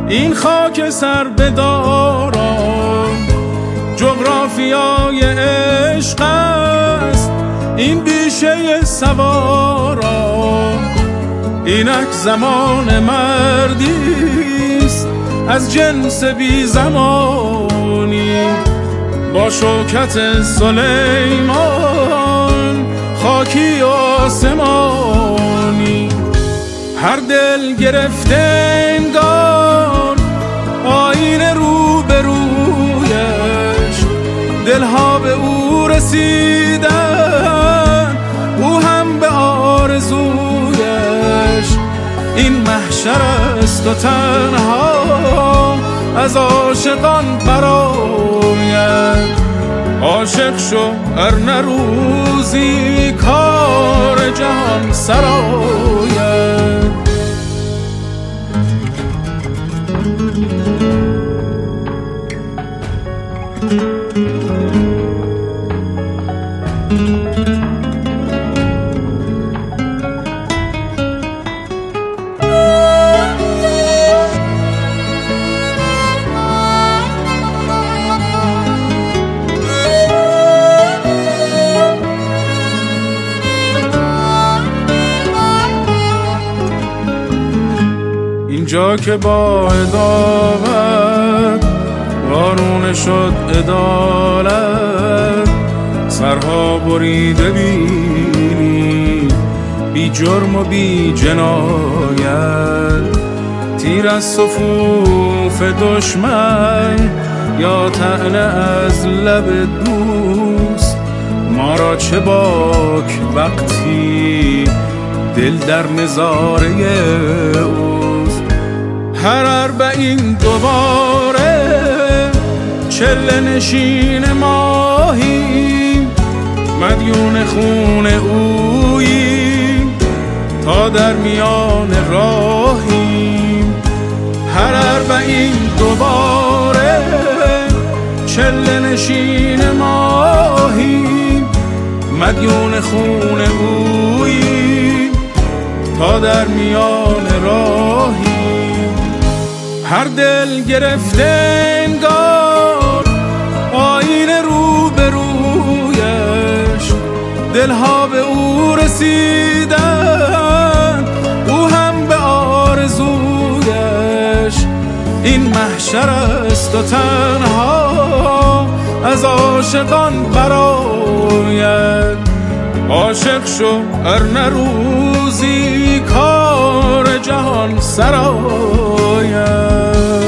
این خاک سر بدارم جغرافیای عشق است، این بیشه سوارم اینک زمان مردیست از جنس بی زمانی. با شوکت سلیمان خاکی آسمانی، هر دل گرفته انگار آینه رو به رویش، دلها به او رسیدن او هم به آرزویش. این محشر است و تنها از عاشقان براید، عاشق شو ار نه روزی کار جهان سراید. اینجا که با عداوت وارونه شد عدالت، سرها بریده بینی بی جرم و بی جنایت. تیر از صفوف دشمن یا طعنه از لب دوست، ما را چه باک وقتی دل در نظاره اوست. هر اربعین دوباره چله نشین ماهیم، مدیون خون اوییم تا در میان راهیم. هر اربعین دوباره چله نشین ماهیم، مدیون خون اوییم تا در میان راهیم. هر دل گرفته انگار آینه رو به رویش، دلها به او رسیدن او هم به آرزویش. این محشر است و تنها از عاشقان براید، عاشق شو ار نه روزی کار جهان سراید.